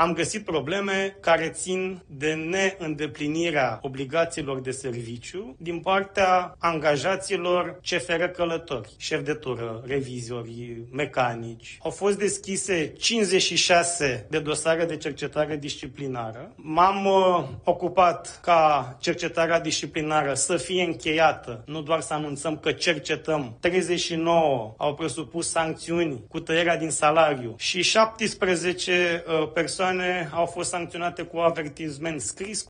am găsit probleme care țin de neîndeplinirea obligațiilor de serviciu din partea angajaților CFR Călători, șef de tură, revizori, mecanici. Au fost deschise 56 de dosare de cercetare disciplinară. M-am ocupat ca cercetarea disciplinară să fie încheiată, nu doar să anunțăm că cercetăm. 39 au presupus sancțiuni cu tăierea din salariu și 17 persoane au fost sancționate cu avertisment scris.